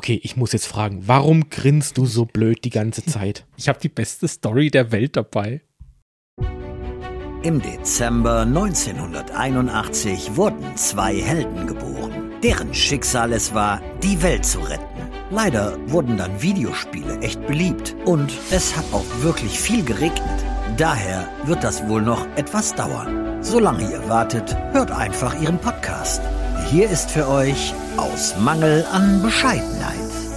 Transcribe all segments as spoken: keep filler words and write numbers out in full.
Okay, ich muss jetzt fragen, warum grinst du so blöd die ganze Zeit? Ich habe die beste Story der Welt dabei. Im Dezember neunzehnhunderteinundachtzig wurden zwei Helden geboren, deren Schicksal es war, die Welt zu retten. Leider wurden dann Videospiele echt beliebt und es hat auch wirklich viel geregnet. Daher wird das wohl noch etwas dauern. Solange ihr wartet, hört einfach ihren Podcast. Hier ist für euch Aus Mangel an Bescheidenheit.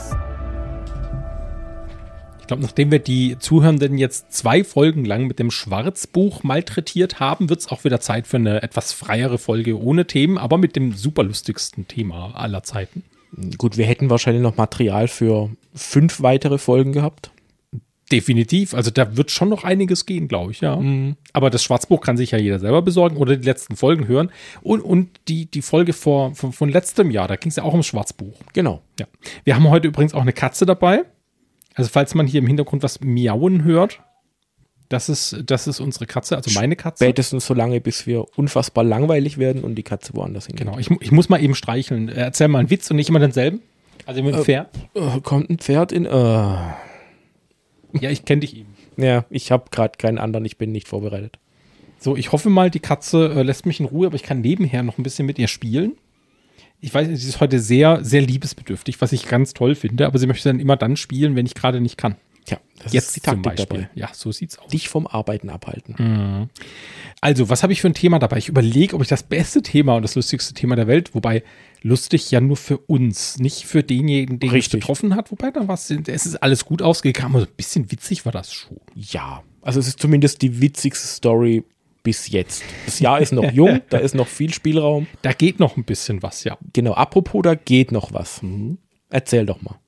Ich glaube, nachdem wir die Zuhörenden jetzt zwei Folgen lang mit dem Schwarzbuch malträtiert haben, wird es auch wieder Zeit für eine etwas freiere Folge ohne Themen, aber mit dem superlustigsten Thema aller Zeiten. Gut, wir hätten wahrscheinlich noch Material für fünf weitere Folgen gehabt. Definitiv, also da wird schon noch einiges gehen, glaube ich, ja. Mhm. Aber das Schwarzbuch kann sich ja jeder selber besorgen oder die letzten Folgen hören. Und, und die, die Folge vor, von, von letztem Jahr, da ging es ja auch ums Schwarzbuch. Genau. Ja. Wir haben heute übrigens auch eine Katze dabei. Also falls man hier im Hintergrund was miauen hört, das ist, das ist unsere Katze, also meine Katze. Spätestens so lange, bis wir unfassbar langweilig werden und die Katze woanders hingeht. Genau, ich, ich muss mal eben streicheln. Erzähl mal einen Witz und nicht immer denselben. Also mit dem äh, Pferd. Äh, kommt ein Pferd in... Äh. Ja, ich kenne dich eben. Ja, ich habe gerade keinen anderen, ich bin nicht vorbereitet. So, ich hoffe mal, die Katze äh, lässt mich in Ruhe, aber ich kann nebenher noch ein bisschen mit ihr spielen. Ich weiß, sie ist heute sehr, sehr liebesbedürftig, was ich ganz toll finde, aber sie möchte dann immer dann spielen, wenn ich gerade nicht kann. Ja, das Jetzt ist die Taktik dabei. Ja, so sieht's aus. Dich vom Arbeiten abhalten. Mhm. Also, was habe ich für ein Thema dabei? Ich überlege, ob ich das beste Thema und das lustigste Thema der Welt, wobei lustig ja nur für uns, nicht für denjenigen, den es betroffen hat. Wobei, da war es, es ist alles gut ausgegangen, aber so ein bisschen witzig war das schon. Ja, also es ist zumindest die witzigste Story bis jetzt. Das Jahr ist noch jung, da ist noch viel Spielraum. Da geht noch ein bisschen was, ja. Genau, apropos, da geht noch was. Mhm. Erzähl doch mal.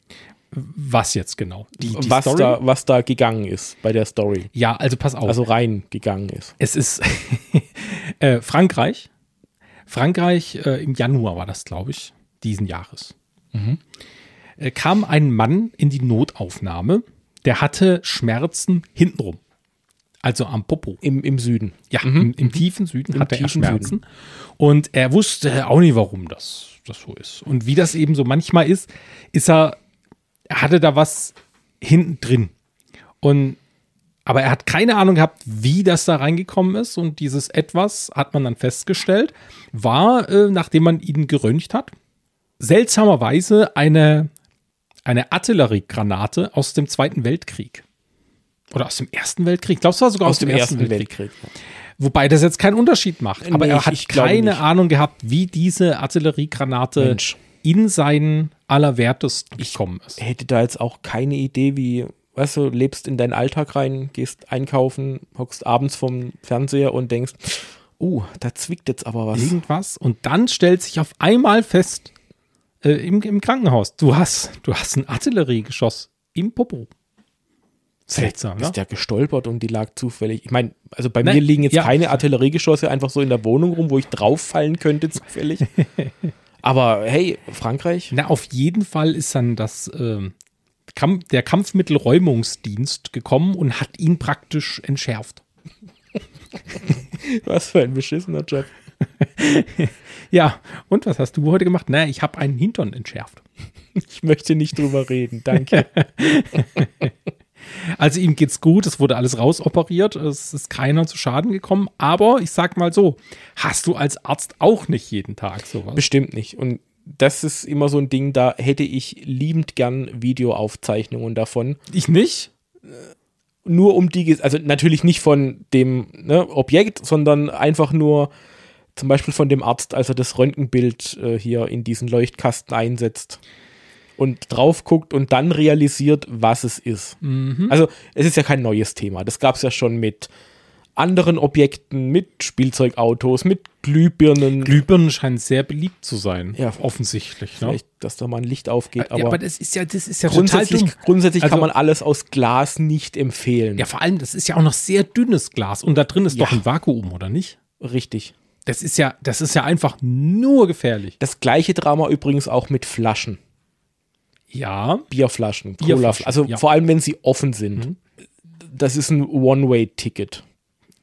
Was jetzt genau? Die, die was, Story? Da, was da gegangen ist bei der Story. Ja, also pass auf. Also rein gegangen ist. Es ist äh, Frankreich. Frankreich, äh, im Januar war das, glaube ich, diesen Jahres. Mhm. Äh, kam ein Mann in die Notaufnahme, der hatte Schmerzen hintenrum. Also am Popo. Im, im Süden. Ja, mhm. im, im tiefen Süden Im hatte tiefen er Schmerzen. Süden. Und er wusste auch nicht, warum das, das so ist. Und wie das eben so manchmal ist, ist er, er hatte da was hinten drin. Und, aber er hat keine Ahnung gehabt, wie das da reingekommen ist. Und dieses Etwas, hat man dann festgestellt, war, äh, nachdem man ihn geröntgt hat, seltsamerweise eine, eine Artilleriegranate aus dem Zweiten Weltkrieg. Oder aus dem Ersten Weltkrieg. Glaubst du, war sogar aus, aus dem, dem Ersten, Ersten Weltkrieg. Weltkrieg. Wobei das jetzt keinen Unterschied macht. Aber nee, er hat keine Ahnung gehabt, wie diese Artilleriegranate Mensch. in seinen Allerwertesten gekommen ist. Ich hätte da jetzt auch keine Idee, wie, weißt du, lebst in deinen Alltag rein, gehst einkaufen, hockst abends vom Fernseher und denkst, uh, da zwickt jetzt aber was. Irgendwas. Und dann stellt sich auf einmal fest, äh, im, im Krankenhaus, du hast, du hast ein Artilleriegeschoss im Popo. Seltsam, ist ja? der gestolpert und die lag zufällig. Ich meine, also bei Nein, mir liegen jetzt ja. keine Artilleriegeschosse einfach so in der Wohnung rum, wo ich drauf fallen könnte zufällig. Aber hey, Frankreich? Na, auf jeden Fall ist dann das ähm, Kampf, der Kampfmittelräumungsdienst gekommen und hat ihn praktisch entschärft. Was für ein beschissener Job. Ja, und was hast du heute gemacht? Na, ich habe einen Hintern entschärft. Ich möchte nicht drüber reden, danke. Also ihm geht's gut, es wurde alles rausoperiert, es ist keiner zu Schaden gekommen, aber ich sag mal so, hast du als Arzt auch nicht jeden Tag sowas? Bestimmt nicht. Und das ist immer so ein Ding, da hätte ich liebend gern Videoaufzeichnungen davon. Ich nicht? Nur um die, also natürlich nicht von dem ne, Objekt, sondern einfach nur zum Beispiel von dem Arzt, als er das Röntgenbild äh, hier in diesen Leuchtkasten einsetzt. Und drauf guckt und dann realisiert, was es ist. Mhm. Also es ist ja kein neues Thema. Das gab es ja schon mit anderen Objekten, mit Spielzeugautos, mit Glühbirnen. Glühbirnen scheinen sehr beliebt zu sein, ja, offensichtlich. Vielleicht, ne? Dass da mal ein Licht aufgeht. Aber, ja, aber das ist ja, das ist ja grundsätzlich, total dumm. Grundsätzlich also, kann man alles aus Glas nicht empfehlen. Ja, vor allem, das ist ja auch noch sehr dünnes Glas. Und da drin ist ja. doch ein Vakuum, oder nicht? Richtig. Das ist ja, das ist ja einfach nur gefährlich. Das gleiche Drama übrigens auch mit Flaschen. Ja. Bierflaschen, Colaflaschen. Also ja. vor allem, wenn sie offen sind. Mhm. Das ist ein One-Way-Ticket.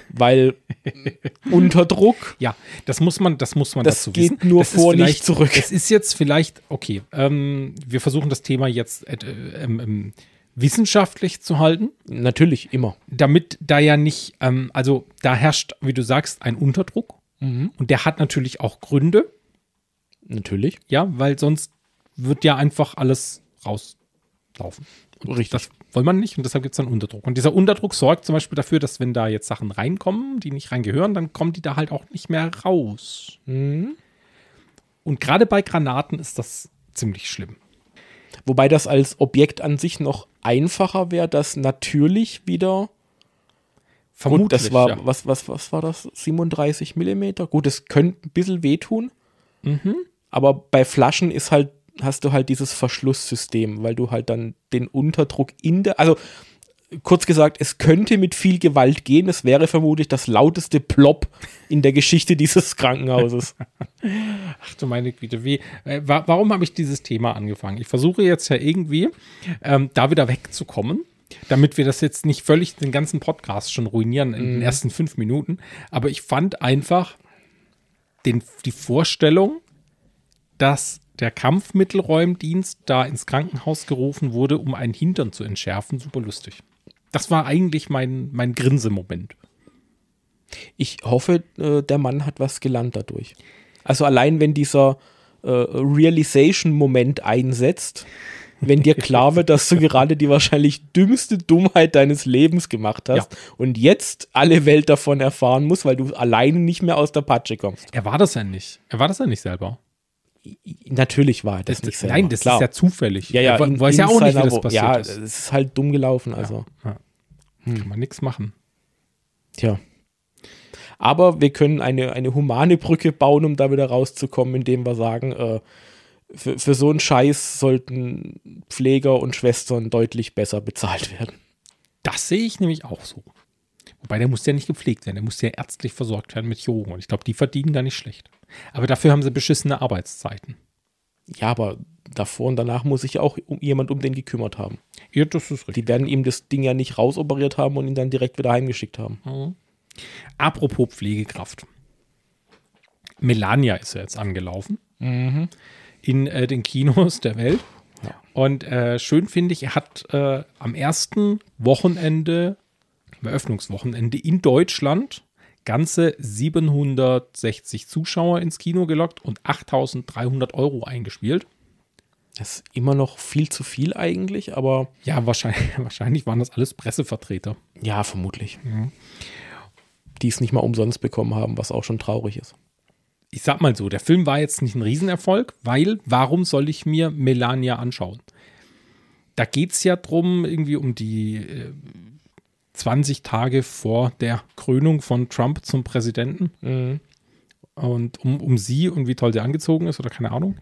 weil Unterdruck, Ja, das muss man, das muss man das dazu geht wissen. nur Das ist vor, vielleicht- nicht zurück. Es ist jetzt vielleicht, okay, ähm, wir versuchen das Thema jetzt äh, ähm, ähm, wissenschaftlich zu halten, Natürlich, immer. damit da ja nicht, ähm, also da herrscht, wie du sagst, ein Unterdruck und der hat natürlich auch Gründe, Natürlich. ja, weil sonst wird ja einfach alles rauslaufen. Und Richtig. das wollen wir nicht und deshalb gibt es dann Unterdruck. Und dieser Unterdruck sorgt zum Beispiel dafür, dass wenn da jetzt Sachen reinkommen, die nicht reingehören, dann kommen die da halt auch nicht mehr raus. Mhm. Und gerade bei Granaten ist das ziemlich schlimm. Wobei das als Objekt an sich noch einfacher wäre, das natürlich wieder. Gut, das war, ja. was, was, was war das? siebenunddreißig Millimeter? Gut, das könnte ein bisschen wehtun. Mhm. Aber bei Flaschen ist halt, hast du halt dieses Verschlusssystem, weil du halt dann den Unterdruck in der, also kurz gesagt, es könnte mit viel Gewalt gehen. Es wäre vermutlich das lauteste Plop in der Geschichte dieses Krankenhauses. Ach du meine Güte, wie, äh, wa warum habe ich dieses Thema angefangen? Ich versuche jetzt ja irgendwie, ähm, da wieder wegzukommen, damit wir das jetzt nicht völlig den ganzen Podcast schon ruinieren in den ersten fünf Minuten. Aber ich fand einfach den, die Vorstellung, dass der Kampfmittelräumdienst da ins Krankenhaus gerufen wurde, um einen Hintern zu entschärfen, super lustig. Das war eigentlich mein, mein Grinsemoment. Ich hoffe, äh, der Mann hat was gelernt dadurch. Also allein wenn dieser äh, Realization-Moment einsetzt, wenn dir klar wird, dass du gerade die wahrscheinlich dümmste Dummheit deines Lebens gemacht hast Ja. und jetzt alle Welt davon erfahren muss, weil du alleine nicht mehr aus der Patsche kommst. Er war das ja nicht. Er war das ja nicht selber. Natürlich war er das, Das, nicht das, selber. nein, das Klar. ist ja zufällig. Ja, ja, er in- weiß in ja auch nicht, wie seiner das Wo- passiert ja, ist. es ist halt dumm gelaufen, also. Ja. Kann man nichts machen. Tja. Aber wir können eine, eine humane Brücke bauen, um da wieder rauszukommen, indem wir sagen, äh, für, für so einen Scheiß sollten Pfleger und Schwestern deutlich besser bezahlt werden. Das sehe ich nämlich auch so. Wobei, der muss ja nicht gepflegt werden. Der muss ja ärztlich versorgt werden mit Chirurgen. Und ich glaube, die verdienen da nicht schlecht. Aber dafür haben sie beschissene Arbeitszeiten. Ja, aber davor und danach muss sich ja auch um, jemand um den gekümmert haben. Ja, das ist richtig. Die werden ihm das Ding ja nicht rausoperiert haben und ihn dann direkt wieder heimgeschickt haben. Apropos Pflegekraft. Melania ist ja jetzt angelaufen. In äh, den Kinos der Welt. Ja. Und äh, schön finde ich, er hat äh, am ersten Wochenende, am Eröffnungswochenende in Deutschland ganze siebenhundertsechzig Zuschauer ins Kino gelockt und achttausenddreihundert Euro eingespielt. Das ist immer noch viel zu viel eigentlich, aber Ja, wahrscheinlich, wahrscheinlich waren das alles Pressevertreter. ja, vermutlich. Die es nicht mal umsonst bekommen haben, was auch schon traurig ist. Ich sag mal so, der Film war jetzt nicht ein Riesenerfolg, weil warum soll ich mir Melania anschauen? Da geht es ja drum, irgendwie um die äh, zwanzig Tage vor der Krönung von Trump zum Präsidenten Mhm. und um, um sie und wie toll sie angezogen ist oder keine Ahnung.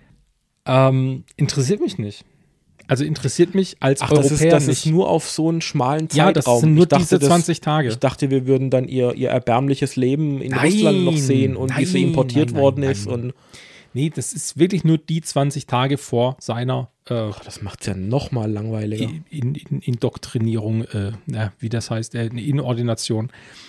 Ähm, interessiert mich nicht. Also interessiert mich als Ach, das Europäer ist, das nicht. ist nur auf so einen schmalen Ja, Zeitraum. das sind nur Ich dachte, diese das- zwanzig Tage. Ich dachte, wir würden dann ihr, ihr erbärmliches Leben in Nein, Russland noch sehen und wie sie nein, importiert nein, nein, worden nein. ist. Und Nee, das ist wirklich nur die zwanzig Tage vor seiner äh, ach, das macht es ja noch mal langweiliger. in, in, Indoktrinierung, äh, na, wie das heißt, äh, eine Inordination.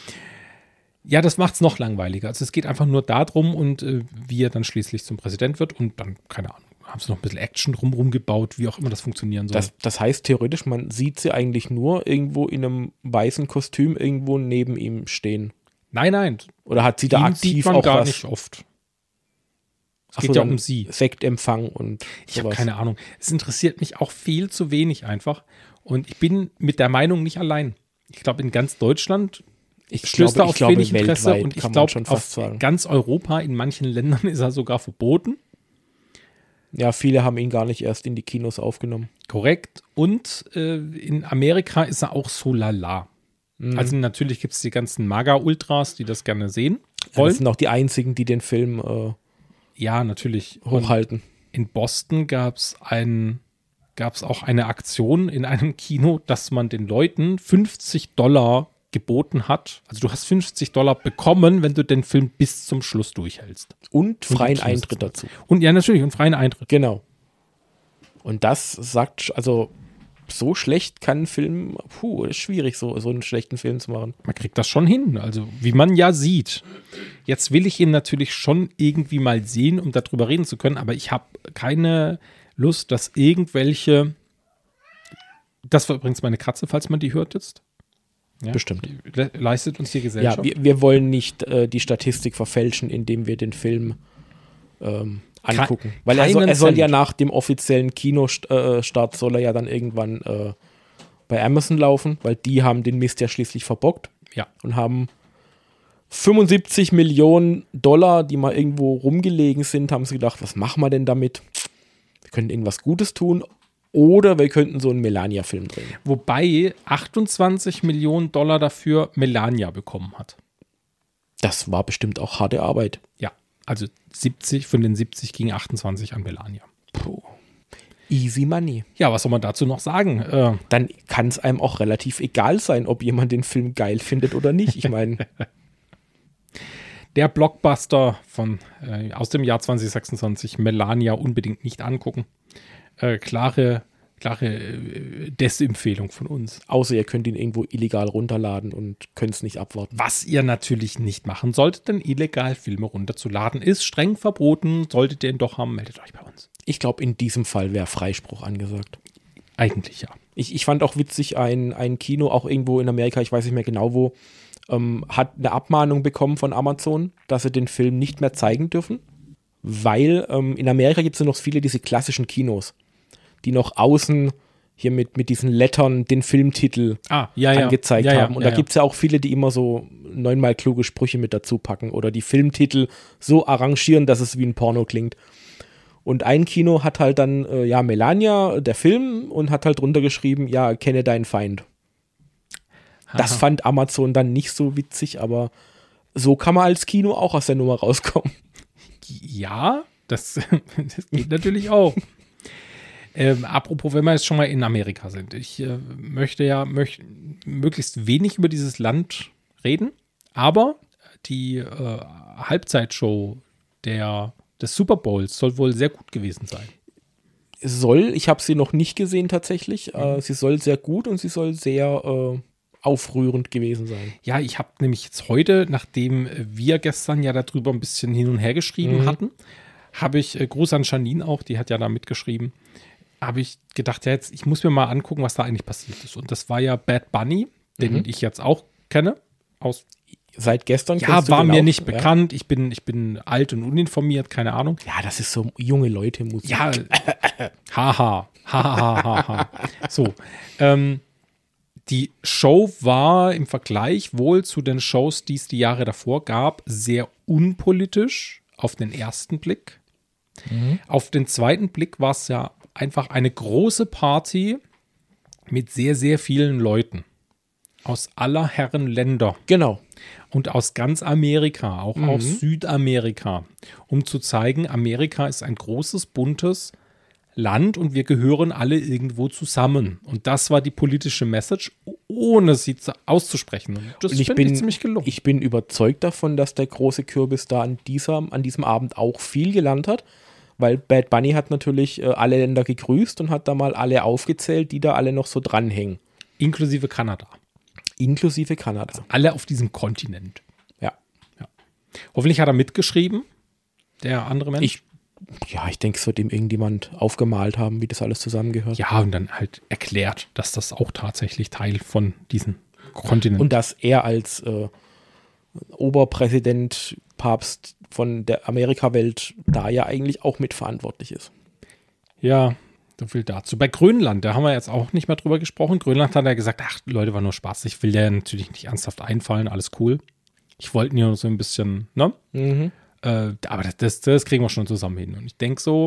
Ja, das macht es noch langweiliger. Also es geht einfach nur darum und äh, wie er dann schließlich zum Präsident wird und dann, keine Ahnung, haben sie noch ein bisschen Action drumherum gebaut, wie auch immer das funktionieren soll. Das, das heißt theoretisch, man sieht sie eigentlich nur irgendwo in einem weißen Kostüm irgendwo neben ihm stehen. nein, nein, Oder hat sie da ihn aktiv sieht man auch gar was? nicht oft. Es Ach geht so, ja dann um sie. Sektempfang und Ich habe sowas. keine Ahnung. Es interessiert mich auch viel zu wenig einfach. Und ich bin mit der Meinung nicht allein. Ich glaube, in ganz Deutschland Ich stößt glaube, er ich auf glaube, wenig Interesse. weltweit Und ich kann man glaube, schon auf fast sagen. ganz Europa, in manchen Ländern ist er sogar verboten. Ja, viele haben ihn gar nicht erst in die Kinos aufgenommen. Korrekt. Und äh, in Amerika ist er auch so lala. Mhm. Also natürlich gibt es die ganzen MAGA-Ultras, die das gerne sehen Ja, das wollen. sind auch die einzigen, die den Film äh, Ja, natürlich. Und hochhalten. in Boston gab es ein, gab's auch eine Aktion in einem Kino, dass man den Leuten fünfzig Dollar geboten hat. Also du hast fünfzig Dollar bekommen, wenn du den Film bis zum Schluss durchhältst. Und freien Schluss. Eintritt dazu. Und ja, natürlich, und freien Eintritt. Genau. Und das sagt, sch- also so schlecht kann ein Film, puh, ist schwierig, so, so einen schlechten Film zu machen. Man kriegt das schon hin, also wie man ja sieht. Jetzt will ich ihn natürlich schon irgendwie mal sehen, um darüber reden zu können, aber ich habe keine Lust, dass irgendwelche, das war übrigens meine Katze, falls man die hört jetzt. Ja, Bestimmt. Le- leistet uns die Gesellschaft. Ja, wir, wir wollen nicht äh, die Statistik verfälschen, indem wir den Film ähm, angucken. Ke- Weil er soll, keinen er soll Cent. ja nach dem offiziellen Kinostart soll er ja dann irgendwann äh, bei Amazon laufen, weil die haben den Mist ja schließlich verbockt Ja. und haben fünfundsiebzig Millionen Dollar, die mal irgendwo rumgelegen sind, haben sie gedacht, was machen wir denn damit? Wir könnten irgendwas Gutes tun oder wir könnten so einen Melania-Film drehen. Wobei achtundzwanzig Millionen Dollar dafür Melania bekommen hat. Das war bestimmt auch harte Arbeit. Ja, also siebzig, von den siebzig gingen achtundzwanzig an Melania. Puh. Easy money. Ja, was soll man dazu noch sagen? Äh, Dann kann es einem auch relativ egal sein, ob jemand den Film geil findet oder nicht. Ich meine, der Blockbuster von, äh, aus dem Jahr zwanzig sechsundzwanzig, Melania, unbedingt nicht angucken. Äh, klare klare äh, Desempfehlung von uns. außer ihr könnt ihn irgendwo illegal runterladen und könnt es nicht abwarten. Was ihr natürlich nicht machen solltet, denn illegal Filme runterzuladen ist streng verboten. Solltet ihr ihn doch haben, meldet euch bei uns. Ich glaube, in diesem Fall wäre Freispruch angesagt. Eigentlich ja. Ich, ich fand auch witzig, ein, ein Kino, auch irgendwo in Amerika, ich weiß nicht mehr genau wo, ähm, hat eine Abmahnung bekommen von Amazon, dass sie den Film nicht mehr zeigen dürfen, weil ähm, in Amerika gibt es ja noch viele diese klassischen Kinos, die noch außen hier mit, mit diesen Lettern den Filmtitel Ah, ja, ja. angezeigt ja, ja, haben. Und ja, da gibt es ja auch viele, die immer so neunmal kluge Sprüche mit dazu packen oder die Filmtitel so arrangieren, dass es wie ein Porno klingt. Und ein Kino hat halt dann, äh, ja, Melania, der Film, und hat halt drunter geschrieben, ja, kenne deinen Feind. Das Aha. fand Amazon dann nicht so witzig, aber so kann man als Kino auch aus der Nummer rauskommen. Ja, das, das geht natürlich auch. Ähm, apropos, wenn wir jetzt schon mal in Amerika sind. Ich äh, möchte ja möcht, möglichst wenig über dieses Land reden, aber die äh, Halbzeitshow der, des Super Bowls soll wohl sehr gut gewesen sein. Soll, ich habe sie noch nicht gesehen tatsächlich, äh, sie soll sehr gut und sie soll sehr äh, aufrührend gewesen sein. Ja, ich habe nämlich jetzt heute, nachdem wir gestern ja darüber ein bisschen hin und her geschrieben Mhm. hatten, habe ich, äh, Gruß an Janine auch, die hat ja da mitgeschrieben, habe ich gedacht, ja, jetzt, ich muss mir mal angucken, was da eigentlich passiert ist. Und das war ja Bad Bunny, den Mhm. ich jetzt auch kenne. Aus, Seit gestern ja, kennst du war den mir auch? nicht Ja. bekannt. Ich bin, ich bin alt und uninformiert, keine Ahnung. Ja, das ist so junge Leute Musik. Ja, haha, haha, haha. So, ähm, die Show war im Vergleich wohl zu den Shows, die es die Jahre davor gab, sehr unpolitisch auf den ersten Blick. Auf den zweiten Blick war es ja einfach eine große Party mit sehr, sehr vielen Leuten aus aller Herren Länder Genau. und aus ganz Amerika, auch Mhm. aus Südamerika, um zu zeigen, Amerika ist ein großes, buntes Land und wir gehören alle irgendwo zusammen. Und das war die politische Message, ohne sie zu, auszusprechen. Und das Und ich finde ich bin, ziemlich gelungen. ich bin überzeugt davon, dass der große Kürbis da an, dieser, an diesem Abend auch viel gelernt hat, weil Bad Bunny hat natürlich äh, alle Länder gegrüßt und hat da mal alle aufgezählt, die da alle noch so dranhängen. Inklusive Kanada. Inklusive Kanada. Alle auf diesem Kontinent. Ja. Hoffentlich hat er mitgeschrieben, der andere Mensch. Ich, ja, ich denke, es wird ihm irgendjemand aufgemalt haben, wie das alles zusammengehört. ja, und dann halt erklärt, dass das auch tatsächlich Teil von diesem Kontinent Und dass er als äh, Oberpräsident, Papst von der Amerika-Welt da ja eigentlich auch mitverantwortlich ist. Ja, so viel dazu. Bei Grönland, da haben wir jetzt auch nicht mehr drüber gesprochen. Grönland hat er gesagt, ach, Leute, war nur Spaß. Ich will der natürlich nicht ernsthaft einfallen, alles cool. Ich wollte nur so ein bisschen, ne? Mhm. Äh, aber das, das, das kriegen wir schon zusammen hin. Und ich denke so,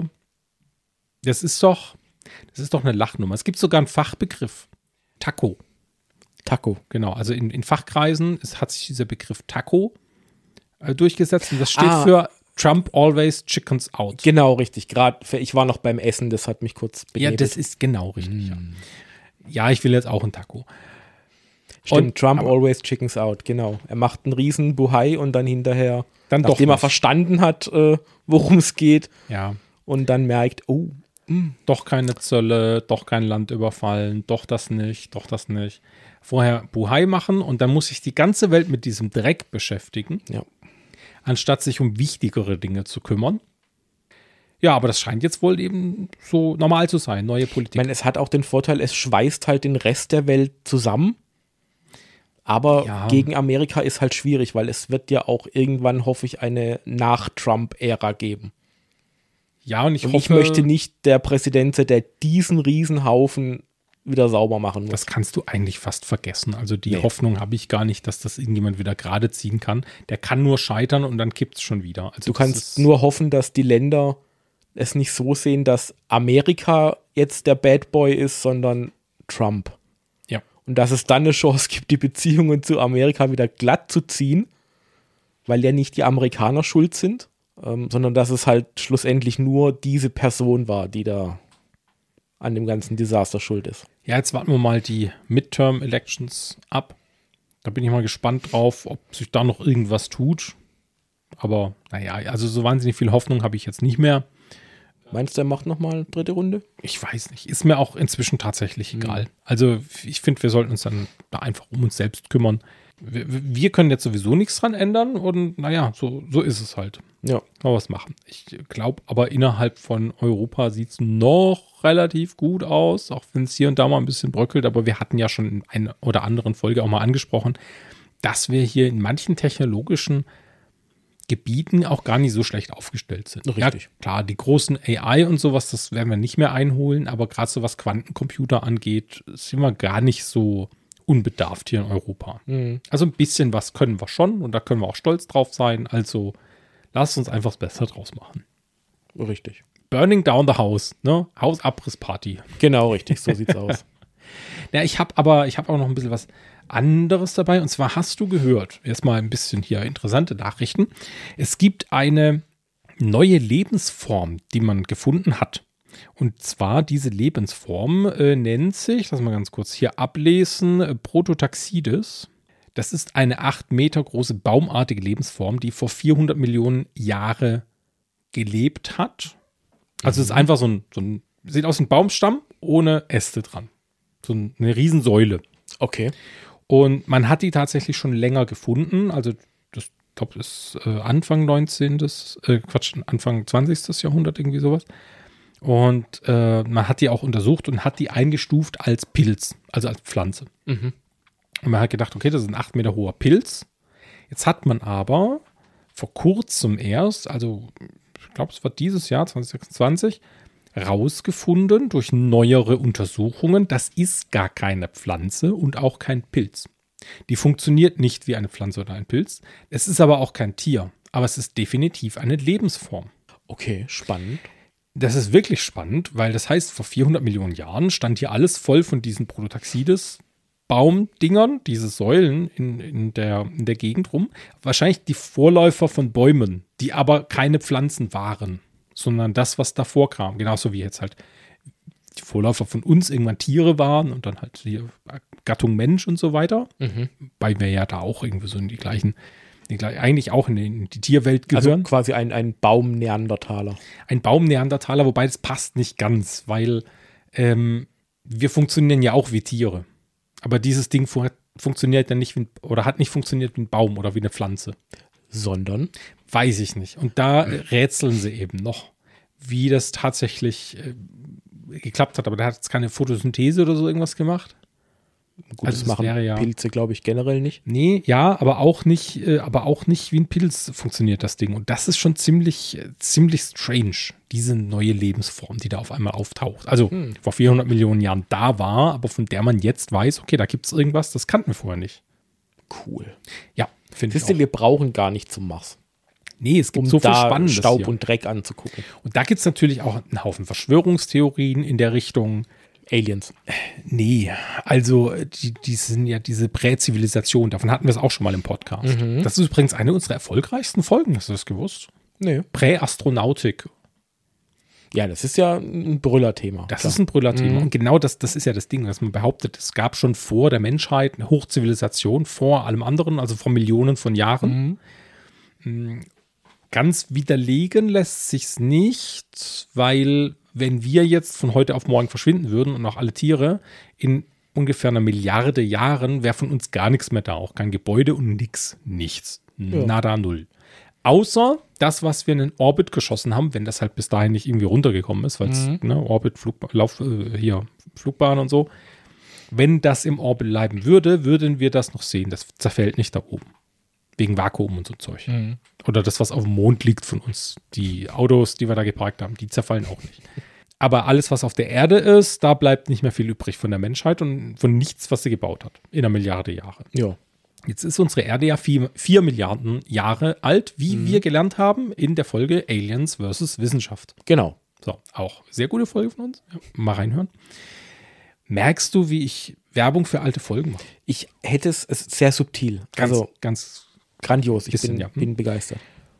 das ist doch, das ist doch eine Lachnummer. Es gibt sogar einen Fachbegriff. Taco. Taco. Genau, also in, in Fachkreisen ist, hat sich dieser Begriff Taco äh, durchgesetzt. Und das steht Ah. für Trump always chickens out. Genau, richtig. Gerade, ich war noch beim Essen, das hat mich kurz Ja, benebelt. das ist genau richtig. Ja. ja, ich will jetzt auch einen Taco. Stimmt, Und- Trump aber- always chickens out, genau. Er macht einen riesen Buhai und dann hinterher, Dann doch nachdem er nicht. verstanden hat, äh, worum es geht Ja. und dann merkt, oh, mm. doch keine Zölle, doch kein Land überfallen, doch das nicht, doch das nicht. Vorher Buhai machen und dann muss sich die ganze Welt mit diesem Dreck beschäftigen, Ja. anstatt sich um wichtigere Dinge zu kümmern. Ja, aber das scheint jetzt wohl eben so normal zu sein, neue Politik. Ich meine, es hat auch den Vorteil, es schweißt halt den Rest der Welt zusammen. Aber Ja. gegen Amerika ist halt schwierig, weil es wird ja auch irgendwann, hoffe ich, eine Nach-Trump-Ära geben. Ja, und ich Und hoffe, ich möchte nicht der Präsident sein, der diesen Riesenhaufen wieder sauber machen muss. das kannst du eigentlich fast vergessen. Also die Nee. Hoffnung habe ich gar nicht, dass das irgendjemand wieder gerade ziehen kann. Der kann nur scheitern und dann kippt es schon wieder. Also Du das kannst ist- nur hoffen, dass die Länder es nicht so sehen, dass Amerika jetzt der Bad Boy ist, sondern Trump. Ja. Und dass es dann eine Chance gibt, die Beziehungen zu Amerika wieder glatt zu ziehen, weil ja nicht die Amerikaner schuld sind, ähm, sondern dass es halt schlussendlich nur diese Person war, die da an dem ganzen Desaster schuld ist. Ja, jetzt warten wir mal die Midterm-Elections ab. Da bin ich mal gespannt drauf, ob sich da noch irgendwas tut. Aber naja, also so wahnsinnig viel Hoffnung habe ich jetzt nicht mehr. Meinst du, er macht nochmal dritte Runde? Ich weiß nicht. Ist mir auch inzwischen tatsächlich egal. Also ich finde, wir sollten uns dann da einfach um uns selbst kümmern. Wir, wir können jetzt sowieso nichts dran ändern und naja, so, so ist es halt. Ja. Mal was machen. Ich glaube, aber innerhalb von Europa sieht es noch relativ gut aus, auch wenn es hier und da mal ein bisschen bröckelt. Aber wir hatten ja schon in einer oder anderen Folge auch mal angesprochen, dass wir hier in manchen technologischen Gebieten auch gar nicht so schlecht aufgestellt sind. Richtig. Ja, klar, die großen A I und sowas, das werden wir nicht mehr einholen, aber gerade so was Quantencomputer angeht, sind wir gar nicht so unbedarft hier in Europa. Mhm. Also ein bisschen was können wir schon und da können wir auch stolz drauf sein. Also lasst uns einfach das Beste draus machen. Richtig. Burning down the house, ne? Hausabrissparty. Genau, richtig. So sieht's aus. Ja, ich habe aber, ich habe auch noch ein bisschen was anderes dabei. Und zwar hast du gehört, erstmal ein bisschen hier interessante Nachrichten. Es gibt eine neue Lebensform, die man gefunden hat. Und zwar diese Lebensform äh, nennt sich, lass mal ganz kurz hier ablesen, äh, Prototaxides. Das ist eine acht Meter große baumartige Lebensform, die vor vierhundert Millionen Jahre gelebt hat. Also es ist einfach so ein, so ein, sieht aus wie ein Baumstamm ohne Äste dran. So eine Riesensäule. Okay. Und man hat die tatsächlich schon länger gefunden. Also das, ich glaube, das ist äh, Anfang neunzehnten. Äh, Quatsch, Anfang zwanzigsten. Jahrhundert, irgendwie sowas. Und äh, man hat die auch untersucht und hat die eingestuft als Pilz, also als Pflanze. Mhm. Und man hat gedacht, okay, das ist ein acht Meter hoher Pilz. Jetzt hat man aber vor kurzem erst, also ich glaube, es war dieses Jahr, zwanzig sechsundzwanzig, rausgefunden durch neuere Untersuchungen, das ist gar keine Pflanze und auch kein Pilz. Die funktioniert nicht wie eine Pflanze oder ein Pilz. Es ist aber auch kein Tier, aber es ist definitiv eine Lebensform. Okay, spannend. Das ist wirklich spannend, weil das heißt, vor vierhundert Millionen Jahren stand hier alles voll von diesen Prototaxides-Baumdingern, diese Säulen in, in, der, in der Gegend rum. Wahrscheinlich die Vorläufer von Bäumen, die aber keine Pflanzen waren, sondern das, was davor kam. Genauso wie jetzt halt die Vorläufer von uns irgendwann Tiere waren und dann halt die Gattung Mensch und so weiter. Mhm. Weil wir ja da auch irgendwie so in die gleichen, die, eigentlich auch in die, in die Tierwelt gehören. Also quasi ein, ein Baum-Neandertaler. Ein Baum-Neandertaler, wobei das passt nicht ganz, weil ähm, wir funktionieren ja auch wie Tiere. Aber dieses Ding fu- funktioniert ja nicht wie ein, oder hat nicht funktioniert wie ein Baum oder wie eine Pflanze. Sondern? Weiß ich nicht. Und da äh, rätseln sie eben noch, wie das tatsächlich äh, geklappt hat. Aber der hat jetzt keine Photosynthese oder so irgendwas gemacht. Gut, Also das es machen wäre ja- Pilze, glaube ich, generell nicht. Nee, ja, aber auch nicht, äh, aber auch nicht wie ein Pilz funktioniert das Ding. Und das ist schon ziemlich, äh, ziemlich strange, diese neue Lebensform, die da auf einmal auftaucht. Also vor vierhundert Millionen Jahren da war, aber von der man jetzt weiß, okay, da gibt es irgendwas, das kannten wir vorher nicht. Cool. Ja, finde ich Siehst du, auch. wir brauchen gar nicht zum Mars, Nee, es gibt um so viel da Spannendes Staub hier. und Dreck anzugucken. Und da gibt es natürlich auch einen Haufen Verschwörungstheorien in der Richtung. Aliens. Nee, also die, die sind ja diese Präzivilisation, davon hatten wir es auch schon mal im Podcast. Das ist übrigens eine unserer erfolgreichsten Folgen, hast du das gewusst? Nee. Präastronautik. Ja, das ist ja ein Brüllerthema. Das klar. ist ein Brüllerthema. Und genau das, das ist ja das Ding, dass man behauptet, es gab schon vor der Menschheit eine Hochzivilisation, vor allem anderen, also vor Millionen von Jahren. Ganz widerlegen lässt sich's nicht, weil wenn wir jetzt von heute auf morgen verschwinden würden und auch alle Tiere, in ungefähr einer Milliarde Jahren wäre von uns gar nichts mehr da. Auch kein Gebäude und nix. Nichts. Ja. Nada, null. Außer das, was wir in den Orbit geschossen haben, wenn das halt bis dahin nicht irgendwie runtergekommen ist, weil es, Mhm. ne, Orbit, Flug, Lauf, äh, hier, Flugbahn und so. Wenn das im Orbit bleiben würde, würden wir das noch sehen. Das zerfällt nicht da oben. Wegen Vakuum und so Zeug. Mhm. Oder das, was auf dem Mond liegt von uns. Die Autos, die wir da geparkt haben, die zerfallen auch nicht. Aber alles, was auf der Erde ist, da bleibt nicht mehr viel übrig von der Menschheit und von nichts, was sie gebaut hat. In einer Milliarde Jahre. Ja. Jetzt ist unsere Erde ja vier, vier Milliarden Jahre alt, wie Mhm. wir gelernt haben in der Folge Aliens versus Wissenschaft. Genau. So, auch sehr gute Folge von uns. Ja, mal reinhören. Merkst du, wie ich Werbung für alte Folgen mache? Ich hätte es, es ist sehr subtil. Ganz, also ganz. grandios. Ich bisschen, bin, ja. bin begeistert.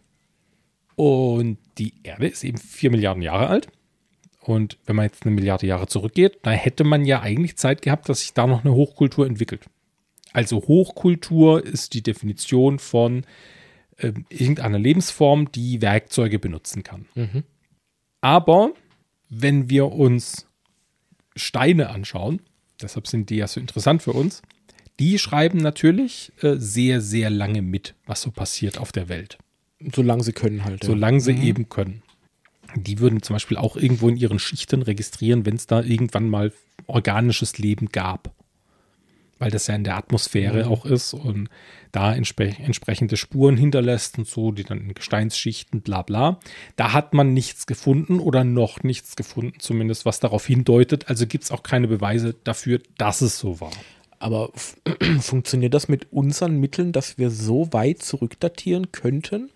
Und die Erde ist eben vier Milliarden Jahre alt. Und wenn man jetzt eine Milliarde Jahre zurückgeht, da hätte man ja eigentlich Zeit gehabt, dass sich da noch eine Hochkultur entwickelt. Also Hochkultur ist die Definition von äh, irgendeiner Lebensform, die Werkzeuge benutzen kann. Mhm. Aber wenn wir uns Steine anschauen, deshalb sind die ja so interessant für uns, die schreiben natürlich äh, sehr, sehr lange mit, was so passiert auf der Welt. Solange sie können halt. ja. Solange sie Mhm. eben können. Die würden zum Beispiel auch irgendwo in ihren Schichten registrieren, wenn es da irgendwann mal organisches Leben gab. Weil das ja in der Atmosphäre Mhm. auch ist und da entspre- entsprechende Spuren hinterlässt und so, die dann in Gesteinsschichten, bla bla. Da hat man nichts gefunden oder noch nichts gefunden, zumindest was darauf hindeutet. Also gibt es auch keine Beweise dafür, dass es so war. Aber f- funktioniert das mit unseren Mitteln, dass wir so weit zurückdatieren könnten?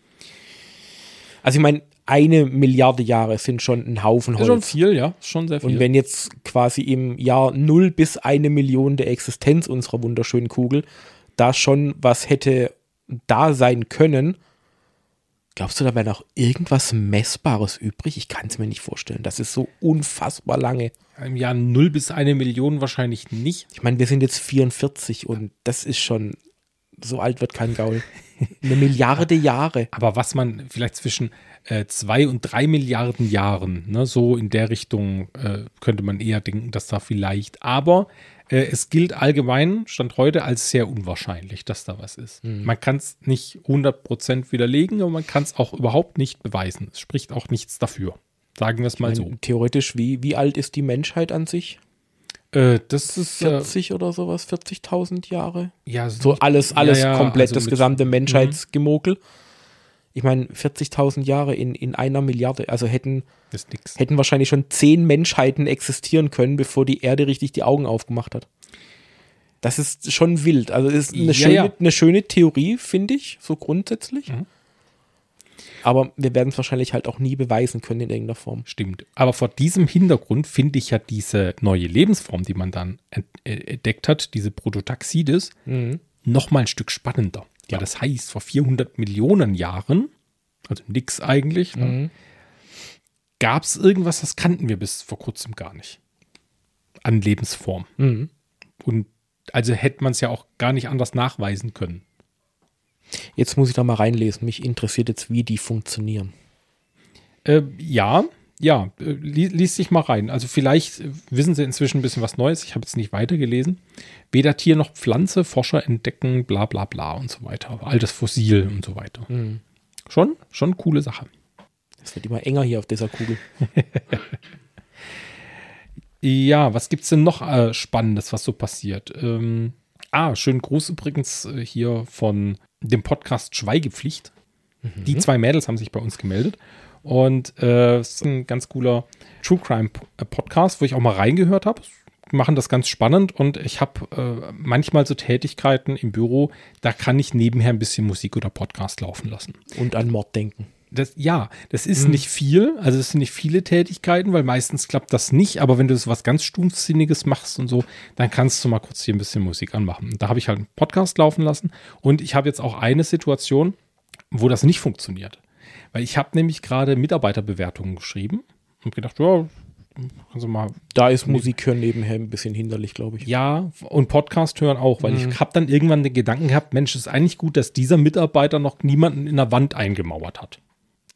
Also ich meine, eine Milliarde Jahre sind schon ein Haufen Ist schon Holz. viel, ja, ist schon sehr viel. Und wenn jetzt quasi im Jahr null bis eine Million der Existenz unserer wunderschönen Kugel da schon was hätte da sein können, glaubst du, da wäre noch irgendwas Messbares übrig? Ich kann es mir nicht vorstellen. Das ist so unfassbar lange. Im Jahr null bis eine Million wahrscheinlich nicht. Ich meine, wir sind jetzt vierundvierzig und das ist schon, so alt wird kein Gaul. Eine Milliarde Jahre. Aber was man vielleicht zwischen äh, zwei und drei Milliarden Jahren, ne, so in der Richtung äh, könnte man eher denken, dass da vielleicht, aber äh, es gilt allgemein, Stand heute, als sehr unwahrscheinlich, dass da was ist. Mhm. Man kann es nicht hundert Prozent widerlegen, aber man kann es auch überhaupt nicht beweisen. Es spricht auch nichts dafür. Sagen wir es mal so. Theoretisch, wie, wie alt ist die Menschheit an sich? Äh, das ist äh, vierzig oder sowas, vierzigtausend Jahre? ja So alles, alles ja, ja, komplett, also das mit- gesamte Menschheitsgemokel. Ich meine, vierzigtausend Jahre in, in einer Milliarde, also hätten, ist nix. hätten wahrscheinlich schon zehn Menschheiten existieren können, bevor die Erde richtig die Augen aufgemacht hat. Das ist schon wild. Also ist eine, Ja, schöne, ja. eine schöne Theorie, finde ich, so grundsätzlich. Mhm. Aber wir werden es wahrscheinlich halt auch nie beweisen können in irgendeiner Form. Stimmt. Aber vor diesem Hintergrund finde ich ja diese neue Lebensform, die man dann ent- äh, entdeckt hat, diese Prototaxides, Mhm. noch mal ein Stück spannender. Ja. Weil das heißt, vor vierhundert Millionen Jahren, also nix eigentlich, ne, Mhm. gab es irgendwas, das kannten wir bis vor kurzem gar nicht. An Lebensform. Mhm. Und also hätte man es ja auch gar nicht anders nachweisen können. Jetzt muss ich da mal reinlesen. Mich interessiert jetzt, wie die funktionieren. Äh, ja, ja, äh, li lies dich mal rein. Also vielleicht äh, wissen sie inzwischen ein bisschen was Neues. Ich habe jetzt nicht weitergelesen. Weder Tier noch Pflanze, Forscher entdecken, bla bla bla und so weiter. Altes Fossil und so weiter. Mhm. Schon, schon coole Sache. Es wird immer enger hier auf dieser Kugel. Ja, was gibt's denn noch äh, Spannendes, was so passiert? Ähm, ah, schönen Gruß übrigens äh, hier von dem Podcast Schweigepflicht. Mhm. Die zwei Mädels haben sich bei uns gemeldet. Und äh, es ist ein ganz cooler True Crime Podcast, wo ich auch mal reingehört habe. Machen das ganz spannend und ich habe äh, manchmal so Tätigkeiten im Büro, da kann ich nebenher ein bisschen Musik oder Podcast laufen lassen. Und an Mord denken. Das, ja, das ist Mhm. nicht viel, also es sind nicht viele Tätigkeiten, weil meistens klappt das nicht, aber wenn du so was ganz Stumpfsinniges machst und so, dann kannst du mal kurz hier ein bisschen Musik anmachen. Und da habe ich halt einen Podcast laufen lassen und ich habe jetzt auch eine Situation, wo das nicht funktioniert. Weil ich habe nämlich gerade Mitarbeiterbewertungen geschrieben und gedacht, ja, also mal, Da ist Musik hören nebenher ein bisschen hinderlich, glaube ich. ja, und Podcast hören auch, weil Mhm. ich habe dann irgendwann den Gedanken gehabt, Mensch, ist eigentlich gut, dass dieser Mitarbeiter noch niemanden in der Wand eingemauert hat.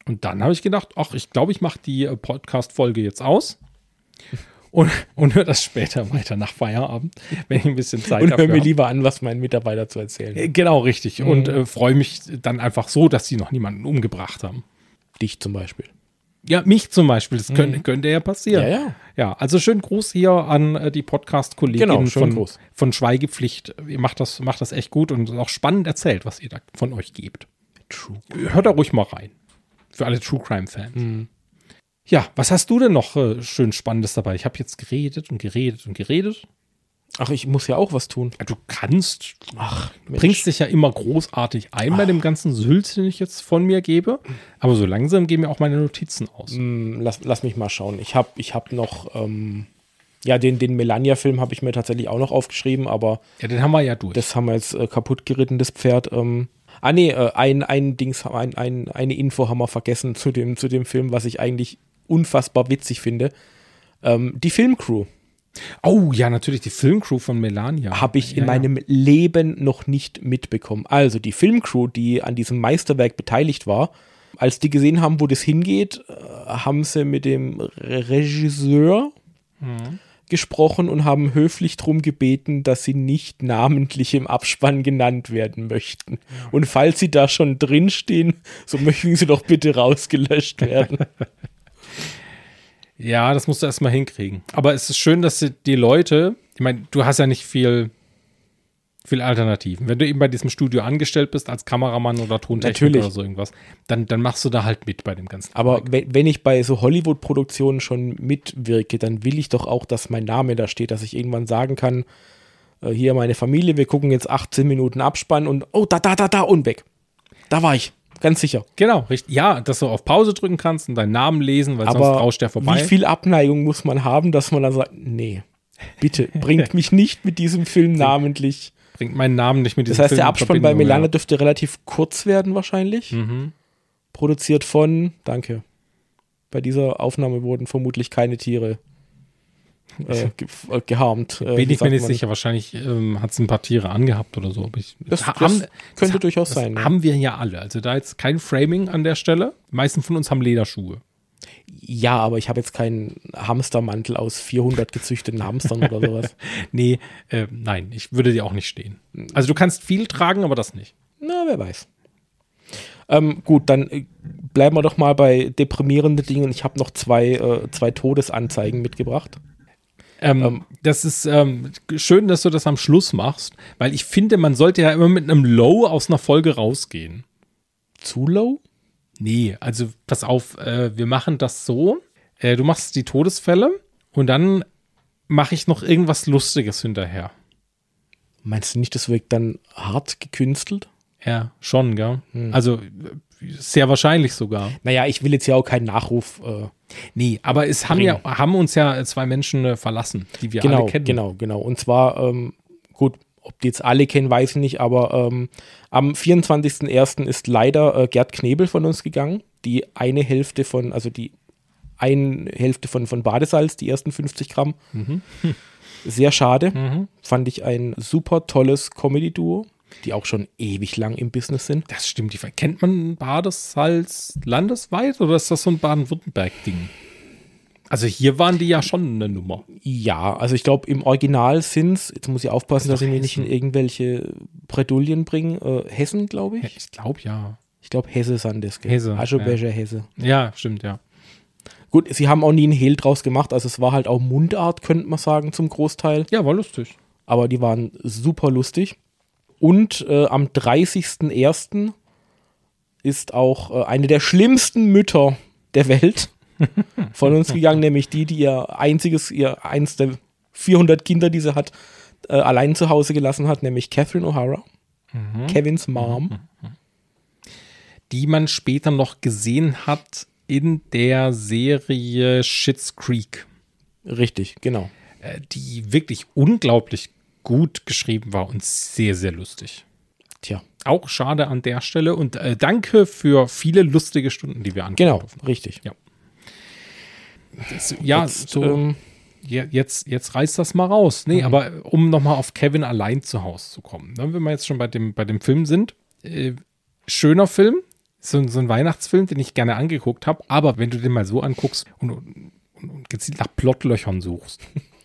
Und dann habe ich gedacht, ach, ich glaube, ich mache die äh, Podcast-Folge jetzt aus und, und höre das später weiter nach Feierabend, wenn ich ein bisschen Zeit habe. Und hör mir lieber an, was mein Mitarbeiter zu erzählen Äh, hat. Genau, richtig. Mhm. Und äh, freue mich dann einfach so, dass sie noch niemanden umgebracht haben. Dich zum Beispiel. Ja, mich zum Beispiel. Das könnte, könnte ja passieren. Ja, ja. Ja, also schönen Gruß hier an äh, die Podcast-Kollegin Genau, schönen von, Gruß. von Schweigepflicht. Ihr macht das, macht das echt gut und auch spannend erzählt, was ihr da von euch gebt. True. Hört da ruhig mal rein. Für alle True Crime-Fans. Mhm. Ja, was hast du denn noch äh, schön Spannendes dabei? Ich habe jetzt geredet und geredet und geredet. Ach, ich muss ja auch was tun. Ja, du kannst, Ach, du bringst dich ja immer großartig ein bei dem ganzen Sülz, den ich jetzt von mir gebe. Aber so langsam gehen mir auch meine Notizen aus. Hm, lass, lass mich mal schauen. Ich habe ich hab noch, ähm, ja, den, den Melania-Film habe ich mir tatsächlich auch noch aufgeschrieben, aber Ja, den haben wir ja durch. das haben wir jetzt äh, kaputt geritten, das Pferd. Ähm. Ah, nee, äh, ein, ein Dings, ein, ein, eine Info haben wir vergessen zu dem, zu dem Film, was ich eigentlich unfassbar witzig finde. Ähm, die Filmcrew Oh, ja, natürlich, die Filmcrew von Melania. habe ich ja, in ja. meinem Leben noch nicht mitbekommen. Also die Filmcrew, die an diesem Meisterwerk beteiligt war, als die gesehen haben, wo das hingeht, äh, haben sie mit dem Regisseur Mhm. gesprochen und haben höflich darum gebeten, dass sie nicht namentlich im Abspann genannt werden möchten. Und falls sie da schon drinstehen, so möchten sie doch bitte rausgelöscht werden. Ja, das musst du erstmal hinkriegen. Aber es ist schön, dass die Leute, ich meine, du hast ja nicht viel, viel Alternativen. Wenn du eben bei diesem Studio angestellt bist als Kameramann oder Tontechniker Natürlich. oder so irgendwas, dann, dann machst du da halt mit bei dem Ganzen. Aber wenn, wenn ich bei so Hollywood-Produktionen schon mitwirke, dann will ich doch auch, dass mein Name da steht, dass ich irgendwann sagen kann, äh, hier meine Familie, wir gucken jetzt achtzehn Minuten Abspann und oh, da, da, da, da und weg. Da war ich, ganz sicher. Genau, richtig. Ja, dass du auf Pause drücken kannst und deinen Namen lesen, weil sonst Aber rauscht der vorbei. wie viel Abneigung muss man haben, dass man dann sagt, nee, bitte, bringt mich nicht mit diesem Film namentlich. Bringt meinen Namen nicht mit diesem Das heißt, Film der in Abspann bei Verbindung, Melania ja. dürfte relativ kurz werden wahrscheinlich. Mhm. Produziert von, danke. Bei dieser Aufnahme wurden vermutlich keine Tiere äh, ge äh, geharmt. Äh, Bin wie ich mir sagt nicht man? sicher. Wahrscheinlich ähm, hat es ein paar Tiere angehabt oder so. Aber ich, Das, ha- das könnte das, durchaus das sein. Ja. Haben wir ja alle. Also da jetzt kein Framing an der Stelle. Die meisten von uns haben Lederschuhe. ja, aber ich habe jetzt keinen Hamstermantel aus vierhundert gezüchteten Hamstern oder sowas. Nee, äh, nein, ich würde dir auch nicht stehen. Also du kannst viel tragen, aber das nicht. Na, wer weiß. Ähm, gut, dann äh, bleiben wir doch mal bei deprimierenden Dingen. Ich habe noch zwei, äh, zwei Todesanzeigen mitgebracht. Ähm, Ähm, das ist ähm, schön, dass du das am Schluss machst, weil ich finde, man sollte ja immer mit einem Low aus einer Folge rausgehen. Zu low? Nee, also pass auf, äh, wir machen das so. Äh, du machst die Todesfälle und dann mache ich noch irgendwas Lustiges hinterher. Meinst du nicht, das wirkt dann hart gekünstelt? Ja, schon, gell? Hm. Also äh, sehr wahrscheinlich sogar. Naja, ich will jetzt ja auch keinen Nachruf. Äh, Nee, aber es haben, ja, haben uns ja zwei Menschen äh, verlassen, die wir genau, alle kennen. genau, genau. Und zwar, ähm, gut, ob die jetzt alle kennen, weiß ich nicht, aber ähm, am vierundzwanzigsten ersten ist leider äh, Gerd Knebel von uns gegangen. Die eine Hälfte von, also die eine Hälfte von, von Badesalz, die ersten fünfzig Gramm. Mhm. Sehr schade. Mhm. Fand ich ein super tolles Comedy-Duo, die auch schon ewig lang im Business sind. Das stimmt. Die, kennt man Badesalz landesweit oder ist das so ein Baden-Württemberg-Ding? Also hier waren die ja schon eine Nummer. Ja, also ich glaube, im Original sind es, jetzt muss ich aufpassen, Das ist dass ich doch mich nicht in Hessen. irgendwelche Bredouillen bringe. Äh, Hessen, glaube ich. Ich glaube ja. Ich glaube, Hesse sind das. gell? Hesse, Aschebecher Hesse. Ja, stimmt, ja. Gut, sie haben auch nie einen Hehl draus gemacht, also es war halt auch Mundart, könnte man sagen, zum Großteil. Ja, war lustig. Aber die waren super lustig. Und äh, am dreißigsten ersten ist auch äh, eine der schlimmsten Mütter der Welt von uns gegangen, nämlich die, die ihr einziges, ihr eins der vierhundert Kinder, die sie hat, äh, allein zu Hause gelassen hat, nämlich Catherine O'Hara, Mhm. Kevins Mom. Die man später noch gesehen hat in der Serie Schitt's Creek, Richtig, genau. äh, die wirklich unglaublich gut geschrieben war und sehr, sehr lustig. Tja, Auch schade an der Stelle und äh, danke für viele lustige Stunden, die wir angucken genau, durften. richtig. Das, ja, Jetzt, so, ähm, ja, jetzt, jetzt reißt das mal raus. Nee, Mhm. aber um nochmal auf Kevin allein zu Hause zu kommen, ne, wenn wir jetzt schon bei dem, bei dem Film sind, äh, schöner Film, so, so ein Weihnachtsfilm, den ich gerne angeguckt habe, aber wenn du den mal so anguckst und, und, und gezielt nach Plotlöchern suchst,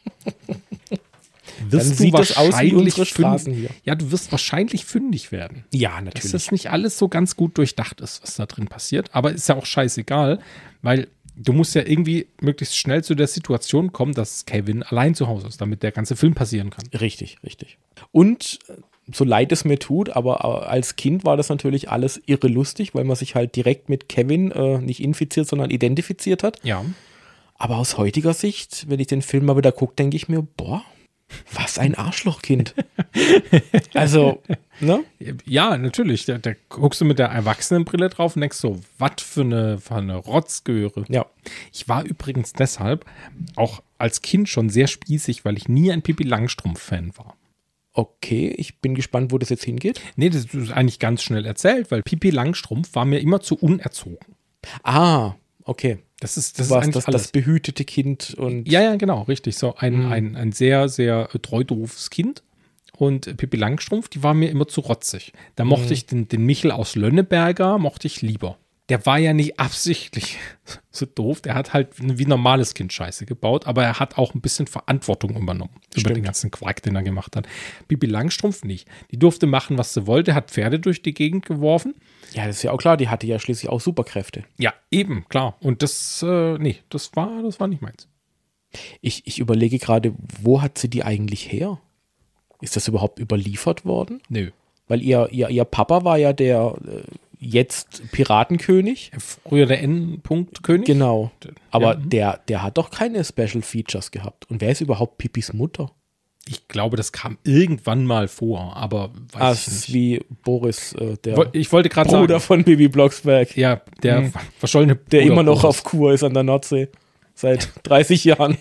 wirst Dann du sieht das aus wie wahrscheinlich unsere Straßen fündig- hier. Ja, du wirst wahrscheinlich fündig werden. Ja, Dass das nicht alles so ganz gut durchdacht ist, was da drin passiert. Aber ist ja auch scheißegal, weil du musst ja irgendwie möglichst schnell zu der Situation kommen, dass Kevin allein zu Hause ist, damit der ganze Film passieren kann. Richtig, richtig. Und äh, so leid es mir tut, aber äh, als Kind war das natürlich alles irre lustig, weil man sich halt direkt mit Kevin äh, nicht infiziert, sondern identifiziert hat. Ja. Aber aus heutiger Sicht, wenn ich den Film mal wieder gucke, denke ich mir, boah, was ein Arschlochkind. Also, ne? Ja, natürlich. Da, da guckst du mit der Erwachsenenbrille drauf und denkst so, was für eine, für eine Rotzgöre. Ja. Ich war übrigens deshalb auch als Kind schon sehr spießig, weil ich nie ein Pippi Langstrumpf-Fan war. Okay, ich bin gespannt, wo das jetzt hingeht. Nee, das ist eigentlich ganz schnell erzählt, weil Pippi Langstrumpf war mir immer zu unerzogen. Ah, okay. Das ist, Das das ist war eigentlich das, alles. das behütete Kind und Ja, ja, genau, richtig. So ein, Mhm. ein, ein sehr, sehr äh, treu doofes Kind. Und Pippi Langstrumpf, die war mir immer zu rotzig. Da mochte Mhm. ich den, den Michel aus Lönneberger, mochte ich lieber. Der war ja nicht absichtlich so doof. Der hat halt wie ein normales Kind Scheiße gebaut, aber er hat auch ein bisschen Verantwortung übernommen über Stimmt. den ganzen Quark, den er gemacht hat. Pippi Langstrumpf nicht. Die durfte machen, was sie wollte, hat Pferde durch die Gegend geworfen. ja, das ist ja auch klar, die hatte ja schließlich auch Superkräfte. Ja, eben, klar. Und das, äh, nee, das war, das war nicht meins. Ich, ich überlege gerade, wo hat sie die eigentlich her? Ist das überhaupt überliefert worden? Nö. Weil ihr, ihr, ihr Papa war ja der äh, jetzt Piratenkönig. Früher der N-Punkt-König. Genau. Aber Ja. der, der hat doch keine Special Features gehabt. Und wer ist überhaupt Pippis Mutter? Ich glaube, das kam irgendwann mal vor, aber weiß Ah, ich es ist nicht. wie Boris, äh, der Woll- Ich wollte gerade Bruder sagen, von Bibi Blocksberg, ja, der Mhm. verschollene der Bruder immer noch Boris. auf Kur ist an der Nordsee. Seit dreißig Jahren.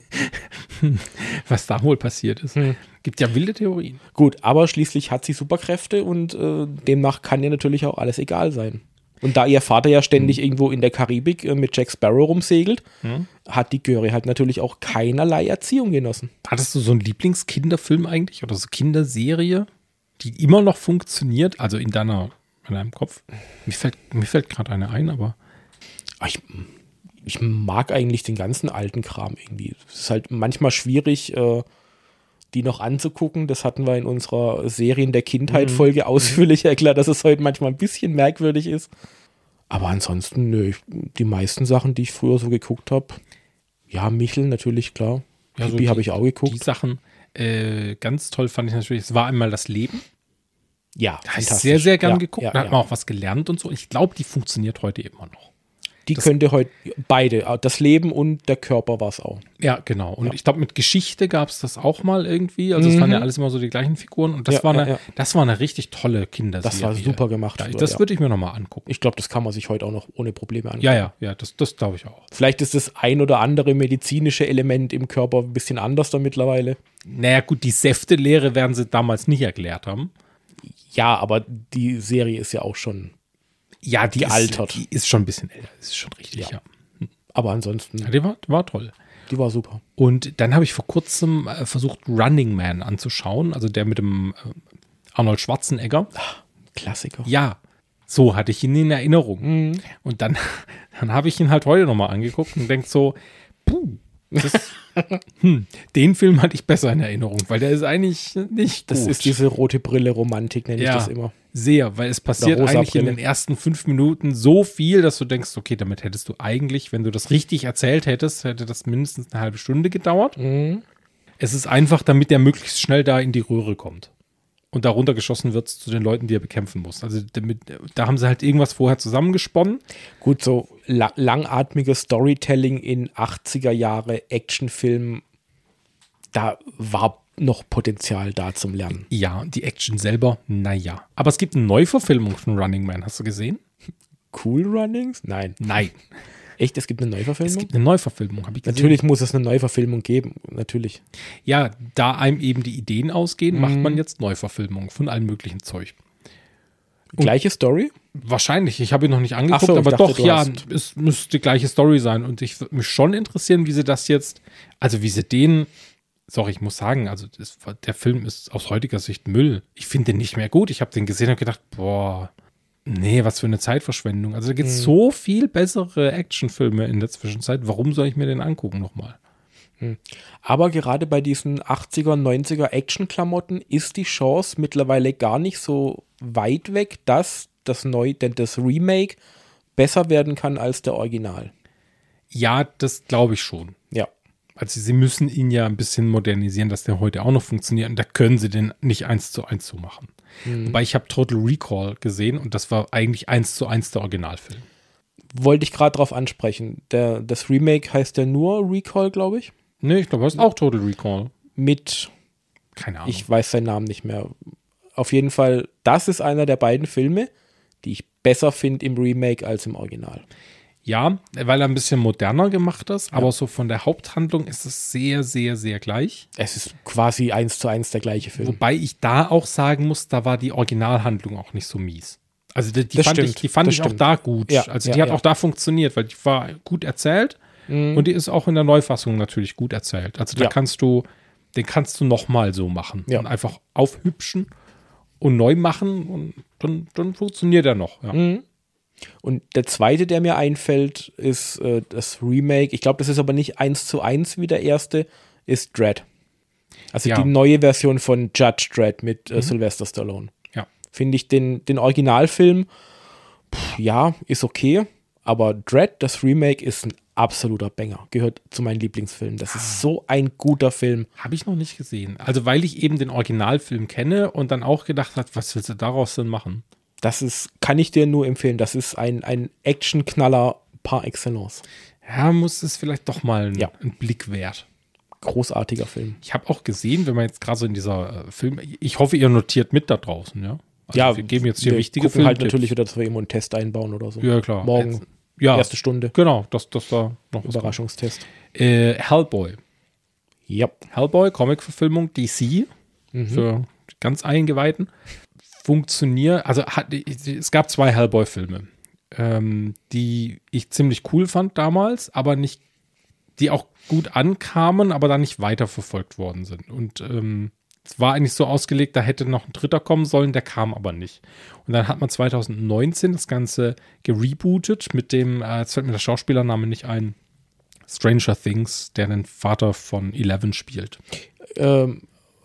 Was da wohl passiert ist. Hm. Gibt ja wilde Theorien. Gut, aber schließlich hat sie Superkräfte und äh, demnach kann ihr natürlich auch alles egal sein. Und da ihr Vater ja ständig irgendwo in der Karibik äh, mit Jack Sparrow rumsegelt, hat die Göre halt natürlich auch keinerlei Erziehung genossen. Hattest du so einen Lieblingskinderfilm eigentlich oder so Kinderserie, die immer noch funktioniert? Also in deiner, in deinem Kopf? Mir fällt, mir fällt gerade eine ein, aber Ah, Ich, ich mag eigentlich den ganzen alten Kram irgendwie. Es ist halt manchmal schwierig, äh, die noch anzugucken. Das hatten wir in unserer Serien der Kindheit-Folge ausführlich erklärt, dass es heute manchmal ein bisschen merkwürdig ist. Aber ansonsten, nö, ich- die meisten Sachen, die ich früher so geguckt habe, ja, Michel natürlich, klar. Ja, so Pippi die- habe ich auch geguckt. die Sachen äh, ganz toll fand ich natürlich. Es war einmal das Leben. Ja, Da habe ich fantastisch. sehr, sehr gern ja, geguckt. Ja, da hat ja. man auch was gelernt und so. Ich glaube, die funktioniert heute immer noch. Die das- könnte heute beide, das Leben und der Körper war es auch. Ja, genau. Und ich glaube, mit Geschichte gab es das auch mal irgendwie. Also es waren ja alles immer so die gleichen Figuren. Und das, Ja, war, ja, eine, ja. das war eine richtig tolle Kinderserie. Das war super gemacht Ja, früher, das ja. würde ich mir nochmal angucken. Ich glaube, das kann man sich heute auch noch ohne Probleme angucken. Ja, ja, ja, das, das glaube ich auch. Vielleicht ist das ein oder andere medizinische Element im Körper ein bisschen anders da mittlerweile. Naja, gut, die Säftelehre werden sie damals nicht erklärt haben. Ja, aber die Serie ist ja auch schon. Ja, die, altert. Ist, die ist schon ein bisschen älter. Das ist schon richtig, ja. Ja. Aber ansonsten, ja. Die war, die war toll. die war super. Und dann habe ich vor kurzem äh, versucht, Running Man anzuschauen. Also der mit dem äh, Arnold Schwarzenegger. Klassiker. Ja, so hatte ich ihn in Erinnerung. Mhm. Und dann, dann habe ich ihn halt heute nochmal angeguckt und denke so, puh, das, hm, den Film hatte ich besser in Erinnerung, weil der ist eigentlich nicht Das gut. ist diese rote Brille-Romantik, nenne ja, ich das immer. sehr, weil es passiert rosa eigentlich in Brille. den ersten fünf Minuten so viel, dass du denkst, okay, damit hättest du eigentlich, wenn du das richtig erzählt hättest, hätte das mindestens eine halbe Stunde gedauert. Mhm. Es ist einfach, damit der möglichst schnell da in die Röhre kommt. Und da runtergeschossen wird zu den Leuten, die er bekämpfen muss. Also damit, da haben sie halt irgendwas vorher zusammengesponnen. Gut, so la langatmiges Storytelling in achtziger Jahre Actionfilm, da war noch Potenzial da zum Lernen. Ja, die Action selber, naja. Aber es gibt eine Neuverfilmung von Running Man, hast du gesehen? Cool Runnings? Nein. Nein. Echt, es gibt eine Neuverfilmung? Es gibt eine Neuverfilmung, habe ich gesehen. Natürlich muss es eine Neuverfilmung geben, natürlich. Ja, da einem eben die Ideen ausgehen, macht Mhm. man jetzt Neuverfilmungen von allem möglichen Zeug. Gleiche Story? Wahrscheinlich, ich habe ihn noch nicht angeguckt, Ach so, ich aber dachte, doch, du ja, hast- es müsste die gleiche Story sein. Und ich würde mich schon interessieren, wie sie das jetzt, also wie sie den, sorry, ich muss sagen, also das, der Film ist aus heutiger Sicht Müll. Ich finde den nicht mehr gut. Ich habe den gesehen und gedacht, boah, Nee, was für eine Zeitverschwendung. Also da gibt es hm. so viel bessere Actionfilme in der Zwischenzeit. Warum soll ich mir den angucken nochmal? Hm. Aber gerade bei diesen achtziger, neunziger Action-Klamotten ist die Chance mittlerweile gar nicht so weit weg, dass das neu, denn das Remake besser werden kann als der Original. Ja, das glaube ich schon. Ja. Also sie müssen ihn ja ein bisschen modernisieren, dass der heute auch noch funktioniert. Und da können sie den nicht eins zu eins so machen. Mhm. Wobei ich habe Total Recall gesehen und das war eigentlich eins zu eins der Originalfilm. Wollte ich gerade drauf ansprechen. Der, das Remake heißt ja nur Recall, glaube ich. Nee, ich glaube, das ist auch Total Recall. Mit, keine Ahnung. Ich weiß seinen Namen nicht mehr. Auf jeden Fall, das ist einer der beiden Filme, die ich besser finde im Remake als im Original. Ja, weil er ein bisschen moderner gemacht ist, ja. aber so von der Haupthandlung ist es sehr, sehr, sehr gleich. Es ist quasi eins zu eins der gleiche Film. Wobei ich da auch sagen muss, da war die Originalhandlung auch nicht so mies. Also die, die das fand stimmt, ich, die fand ich auch da gut. Ja, also ja, die hat ja. auch da funktioniert, weil die war gut erzählt mhm. und die ist auch in der Neufassung natürlich gut erzählt. Also da ja. kannst du, den kannst du nochmal so machen ja. und einfach aufhübschen und neu machen und dann, dann funktioniert er noch. Ja. Mhm. Und der zweite, der mir einfällt, ist äh, das Remake. Ich glaube, das ist aber nicht eins zu eins wie der erste, ist Dredd. Also ja. die neue Version von Judge Dredd mit äh, mhm. Sylvester Stallone. Ja. Finde ich den, den Originalfilm, pff, ja, ist okay, aber Dredd, das Remake, ist ein absoluter Banger. Gehört zu meinen Lieblingsfilmen. Das ist so ein guter Film. Habe ich noch nicht gesehen. Also weil ich eben den Originalfilm kenne und dann auch gedacht habe, was willst du daraus denn machen? Das ist, kann ich dir nur empfehlen. Das ist ein, ein Action-Knaller par excellence. Ja, muss es vielleicht doch mal ein, ja. ein Blick wert. Großartiger Film. Ich habe auch gesehen, wenn man jetzt gerade so in dieser äh, Film, ich hoffe, ihr notiert mit da draußen, ja? Also ja, wir geben jetzt hier wir wichtige Filme. halt Filmtipps. natürlich wieder, dass wir irgendwo einen Test einbauen oder so. Ja, klar. Morgen, jetzt, ja, erste Stunde. Genau, dass das da noch was Überraschungstest. Äh, Hellboy. Ja. Hellboy, Comic-Verfilmung, D C, mhm. für ganz Eingeweihten. Funktioniert, also hat, es gab zwei Hellboy-Filme, ähm, die ich ziemlich cool fand damals, aber nicht, die auch gut ankamen, aber dann nicht weiterverfolgt worden sind. Und ähm, es war eigentlich so ausgelegt, da hätte noch ein dritter kommen sollen, der kam aber nicht. Und dann hat man zwanzig neunzehn das Ganze gerebootet mit dem, äh, jetzt fällt mir der Schauspielername nicht ein, Stranger Things, der den Vater von Eleven spielt. Ähm,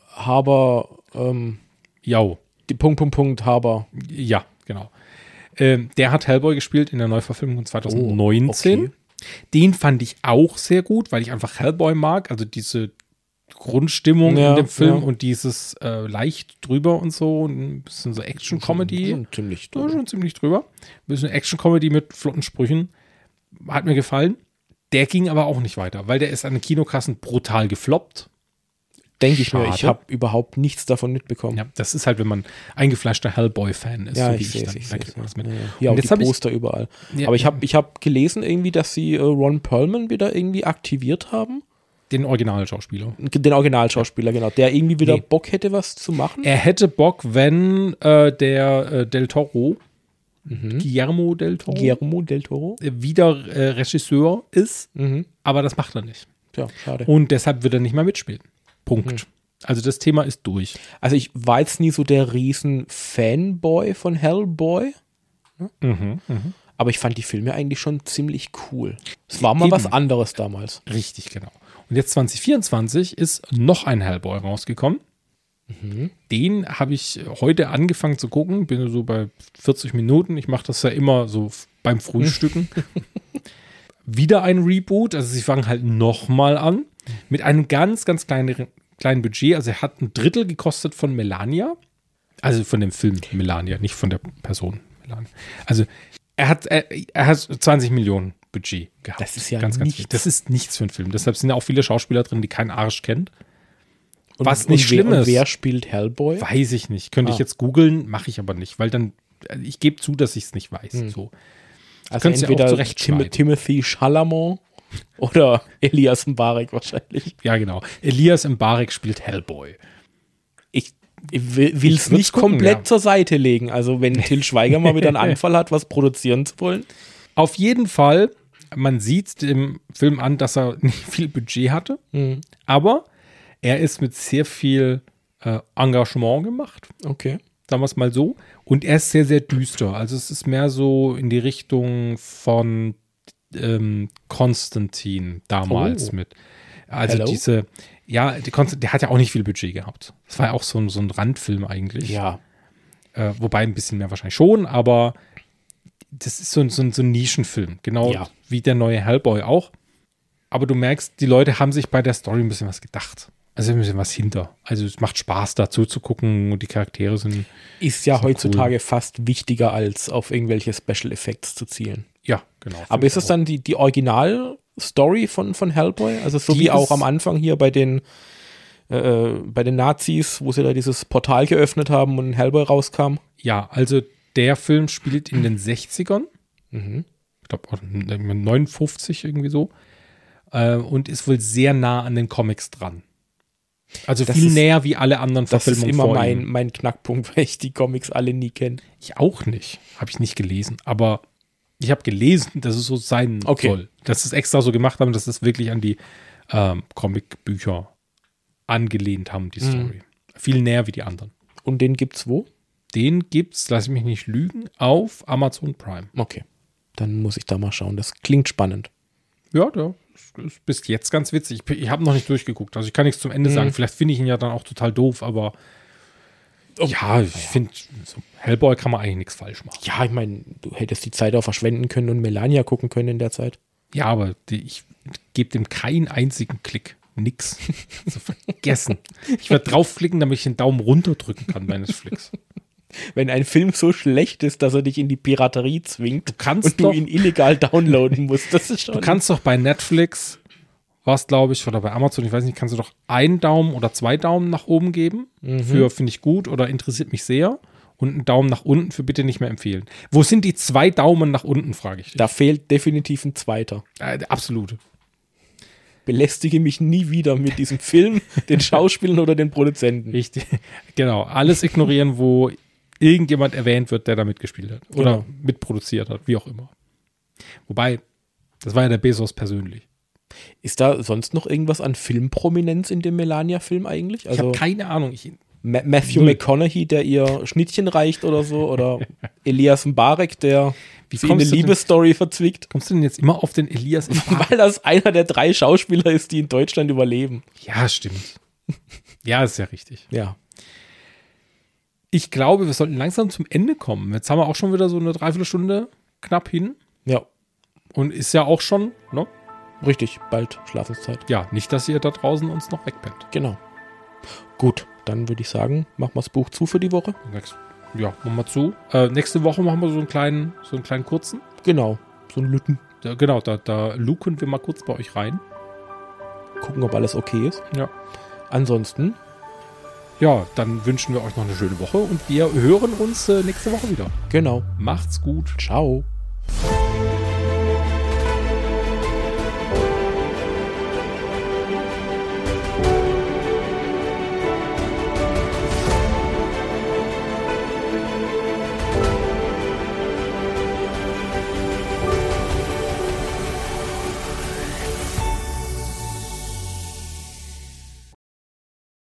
Haber, ähm, Jau. Die Punkt, Punkt, Punkt, Haber. Ja, genau. Ähm, der hat Hellboy gespielt in der Neuverfilmung von zwanzig neunzehn. Oh, okay. Den fand ich auch sehr gut, weil ich einfach Hellboy mag. Also diese Grundstimmung ja, in dem Film ja. und dieses äh, leicht drüber und so. Ein bisschen so Action-Comedy. Schon, schon ziemlich drüber. Ja, schon ziemlich drüber. Ein bisschen Action-Comedy mit flotten Sprüchen. Hat mir gefallen. Der ging aber auch nicht weiter, weil der ist an den Kinokassen brutal gefloppt. Denke ich mir, ich habe überhaupt nichts davon mitbekommen. Ja, das ist halt, wenn man eingefleischter Hellboy-Fan ist, ja, so wie ich, ich, ich dann, ich dann kriegt man das mit. Ja, ja. Und, und jetzt die Poster ich, überall. Ja, aber ich habe ich hab gelesen irgendwie, dass sie äh, Ron Perlman wieder irgendwie aktiviert haben. Den Originalschauspieler. Den Originalschauspieler, ja. Genau. Der irgendwie wieder nee. Bock hätte, was zu machen. Er hätte Bock, wenn äh, der äh, Del Toro, mhm. Guillermo del Toro, Guillermo del Toro wieder äh, Regisseur ist, mhm. aber das macht er nicht. Ja, schade. Und deshalb wird er nicht mehr mitspielen. Punkt. Mhm. Also das Thema ist durch. Also ich war jetzt nie so der riesen Fanboy von Hellboy. Ne? Mhm, mh. Aber ich fand die Filme eigentlich schon ziemlich cool. Es war mal Eben. was anderes damals. Richtig, genau. Und jetzt zwanzig vierundzwanzig ist noch ein Hellboy rausgekommen. Mhm. Den habe ich heute angefangen zu gucken. Bin so bei vierzig Minuten. Ich mache das ja immer so beim Frühstücken. Wieder ein Reboot. Also sie fangen halt nochmal an. Mit einem ganz, ganz kleinen kleinen Budget, also er hat ein Drittel gekostet von Melania, also von dem Film Melania, nicht von der Person Melania. Also er hat, er, er hat zwanzig Millionen Budget gehabt. Das ist ja ganz, nichts. Ganz, das ist nichts für einen Film. Deshalb sind ja auch viele Schauspieler drin, die keinen Arsch kennt. Und, Was nicht und schlimm wer, ist. Und wer spielt Hellboy? Weiß ich nicht. Könnte ah. ich jetzt googeln, mache ich aber nicht, weil dann, ich gebe zu, dass ich es nicht weiß. Hm. So. Also entweder Tim- Timothy Chalamet oder Elias Mbarek wahrscheinlich. Ja, genau. Elias Mbarek spielt Hellboy. Ich, ich will es nicht gucken, komplett ja. zur Seite legen. Also wenn Til Schweiger mal wieder einen Anfall hat, was produzieren zu wollen. Auf jeden Fall, man sieht dem Film an, dass er nicht viel Budget hatte. Mhm. Aber er ist mit sehr viel äh, Engagement gemacht. Okay. sagen wir es mal so. Und er ist sehr, sehr düster. Also es ist mehr so in die Richtung von ähm, Konstantin damals Oh. mit. Also Hello? diese, ja, die Konstant, der hat ja auch nicht viel Budget gehabt. Das war ja auch so ein, so ein Randfilm eigentlich. Ja. Äh, wobei ein bisschen mehr wahrscheinlich schon, aber das ist so ein, so ein, so ein Nischenfilm. Genau Ja. wie der neue Hellboy auch. Aber du merkst, die Leute haben sich bei der Story ein bisschen was gedacht. Also ein bisschen was hinter. Also es macht Spaß, dazu zu gucken und die Charaktere sind, Ist ja Ist doch heutzutage fast wichtiger, als auf irgendwelche Special Effects zu zielen. ja, genau. Aber ist es dann die, die Original-Story von, von Hellboy? Also so Die wie auch ist- am Anfang hier bei den, äh, bei den Nazis, wo sie da dieses Portal geöffnet haben und Hellboy rauskam? Ja, also der Film spielt in den sechzigern. Mhm. Ich glaube neunundfünfzig irgendwie so. Äh, und ist wohl sehr nah an den Comics dran. Also Das viel ist- näher wie alle anderen Das ist Verfilmungen immer vor mein, ihm. mein Knackpunkt, weil ich die Comics alle nie kenne. Ich auch nicht. Habe ich nicht gelesen. Aber ich habe gelesen, dass es so sein Okay. soll. Dass sie es extra so gemacht haben, dass es wirklich an die ähm, Comicbücher angelehnt haben, die Mhm. Story. Viel näher wie die anderen. Und den gibt's wo? Den gibt's, lass mich nicht lügen, auf Amazon Prime. Okay. Dann muss ich da mal schauen. Das klingt spannend. Ja, der ist, ist bis jetzt ganz witzig. Ich, ich habe noch nicht durchgeguckt. Also ich kann nichts zum Ende Mhm. sagen. Vielleicht finde ich ihn ja dann auch total doof, aber Oh, ja, ich finde, so Hellboy kann man eigentlich nichts falsch machen. Ja, ich meine, du hättest die Zeit auch verschwenden können und Melania gucken können in der Zeit. Ja, aber die, ich gebe dem keinen einzigen Klick. Nix. Also vergessen. Ich werde draufklicken, damit ich den Daumen runterdrücken kann bei Netflix. Wenn ein Film so schlecht ist, dass er dich in die Piraterie zwingt Du kannst und du doch- ihn illegal downloaden musst, das ist schon. Du kannst doch bei Netflix, was glaube ich, oder bei Amazon, ich weiß nicht, kannst du doch einen Daumen oder zwei Daumen nach oben geben für finde ich gut oder interessiert mich sehr und einen Daumen nach unten für bitte nicht mehr empfehlen. Wo sind die zwei Daumen nach unten, frage ich dich. Da fehlt definitiv ein zweiter. Äh, der absolute. Belästige mich nie wieder mit diesem Film, den Schauspielern oder den Produzenten. Richtig. Genau. Alles ignorieren, wo irgendjemand erwähnt wird, der da mitgespielt hat. Oder Genau. mitproduziert hat, wie auch immer. Wobei, das war ja der Bezos persönlich. Ist da sonst noch irgendwas an Filmprominenz in dem Melania-Film eigentlich? Ich Also habe keine Ahnung. Ich, Ma Matthew Null. McConaughey, der ihr Schnittchen reicht oder so, oder Elias Mbarek, der Wie sie in eine kommst du denn- Liebesstory verzwickt, kommst du denn jetzt immer auf den Elias? weil das einer der drei Schauspieler ist, die in Deutschland überleben. Ja, stimmt. Ja, ist ja richtig. Ja. Ich glaube, wir sollten langsam zum Ende kommen. Jetzt haben wir auch schon wieder so eine Dreiviertelstunde knapp hin. Ja, Und ist ja auch schon, ne? richtig, bald Schlafenszeit. Ja, nicht, dass ihr da draußen uns noch wegpennt. Genau. Gut, dann würde ich sagen, machen wir das Buch zu für die Woche. Nächst- Ja, machen wir zu. Äh, nächste Woche machen wir so einen kleinen, so einen kleinen kurzen. Genau, so ein Lütten. Da, genau, da, da luken wir mal kurz bei euch rein. Gucken, ob alles okay ist. Ja. Ansonsten, Ja, dann wünschen wir euch noch eine schöne Woche und wir hören uns äh, nächste Woche wieder. genau. Macht's gut. Ciao.